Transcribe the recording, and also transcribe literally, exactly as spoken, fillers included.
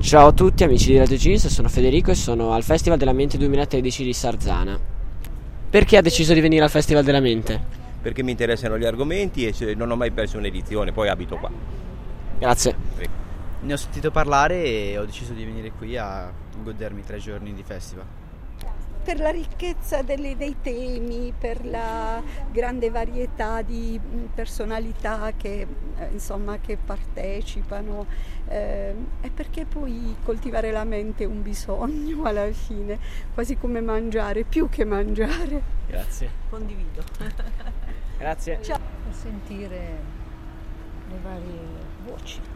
Ciao a tutti amici di Radio Jeans, sono Federico e sono al Festival della Mente duemilatredici di Sarzana. Perché ha deciso di venire al Festival della Mente? Perché mi interessano gli argomenti e non ho mai perso un'edizione, poi abito qua. Grazie. Ne ho sentito parlare e ho deciso di venire qui a godermi tre giorni di festival. Per la ricchezza delle, dei temi, per la grande varietà di personalità che, eh, insomma, che partecipano, eh, e perché poi coltivare la mente è un bisogno alla fine, quasi come mangiare, più che mangiare. Grazie. Condivido. Grazie. Ciao. Per sentire le varie voci.